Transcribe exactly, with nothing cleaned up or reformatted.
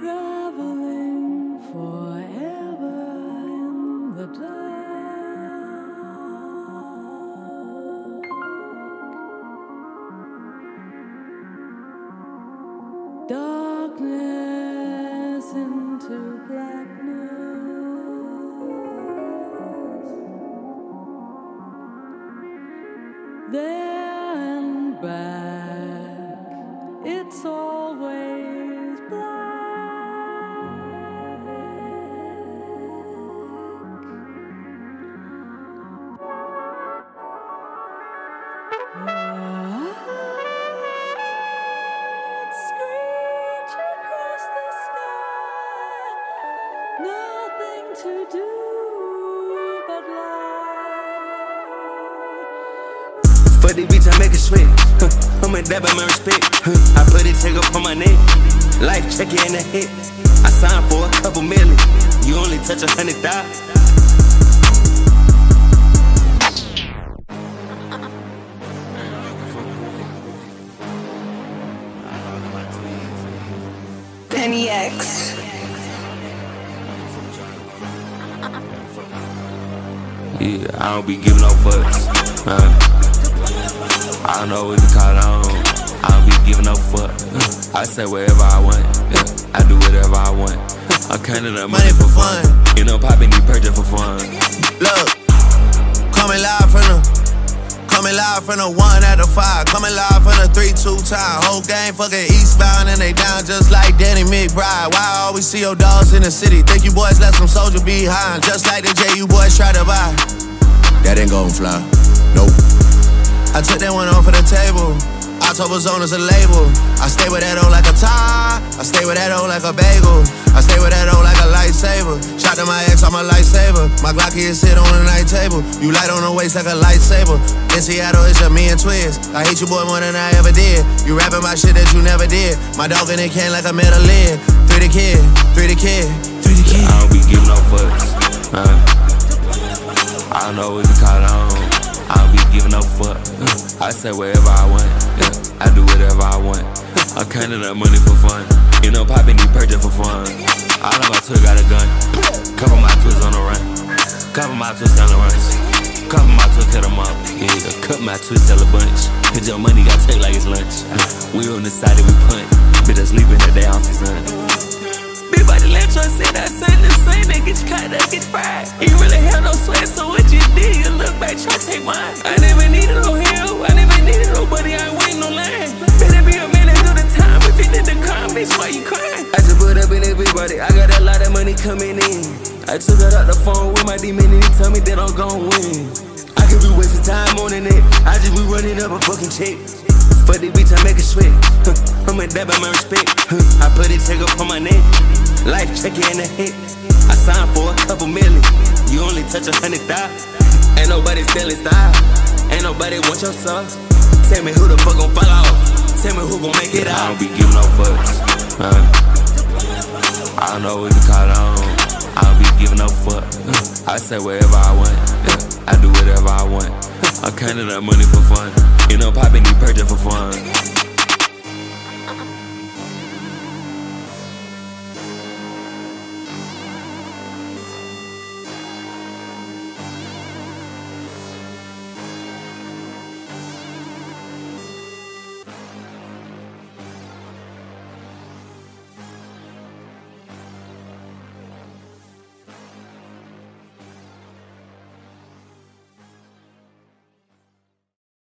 traveling forever in the dark. Darkness into blackness. There and back, it's always black. Lights screech across the sky. Nothing to do but lie. For the bitch, I make it sweat. Huh. I'm a dab at my respect. Huh. I put it check up on my neck. Life check it in the hit. I signed for a couple million. You only touch a hundred thousand. Penny X. Yeah, I don't be giving no fucks. Huh. I don't know what you call it on. I don't be giving no fuck. I say whatever I want. Yeah, I do whatever I want. I counted up money for fun. You know, poppin' these purchase for fun. Look, coming live from the, coming live from the one out of five, coming live from the three two time. Whole game fucking eastbound and they down just like Danny McBride. Why I always see your dogs in the city? Think you boys left some soldier behind, just like the J you boys try to buy. That ain't gon' fly, nope. I took that one off of the table. October Zone is a label. I stay with that O like a tie. I stay with that O like a bagel. I stay with that O like a lightsaber. Shot to my ex, I'm a lightsaber. My Glocky is sit on the night table. You light on the waist like a lightsaber. In Seattle, it's just me and Twiz. I hate you, boy, more than I ever did. You rapping my shit that you never did. My dog in it can like a metal lid. Three the kid, three the kid, three the kid. I don't be giving no fucks. Uh, I don't know what you call it on. I don't be giving no fuck. I say whatever I want. Yeah, I do whatever I want. I counted up money for fun. You know, poppin' these purchase for fun. All of my twins got a gun. Couple my twins on the run. Couple my twins on the runs. Couple my twins cut them up. Yeah, cut my twins sell a bunch. Cause your money got take like it's lunch. We on the side that we punt. Bitch, I sleep in the day off his son. Big body let you say that son the same that get you cut up, get fried. You really have no sweat, so what you did, you look back, try to take mine. I never needed no help, I never needed nobody, I ain't waiting no line. Better be a minute do the time, if you did the crime, bitch, why you crying? I just put up in that big body, I got a lot of money coming in. I took it out the phone with my demon and he tell me that I'm gon' win. I could be wasting time on the net, I just be running up a fucking check. For the bitch, I make it sweat. Huh. I'm a dab at my respect. Huh. I put it check up on my neck. Life check it in the hit. I signed for a couple million. You only touch a hundred thousand. Ain't nobody stealing style. Ain't nobody want your sauce. Tell me who the fuck gon' fall off. Tell me who gon' make it out. I don't be giving no fucks. Huh. I don't know what you call it on. I don't be giving no fuck. I say whatever I want. Yeah, I do whatever I want. I counted up money for fun. You know, poppin' these purchase for fun.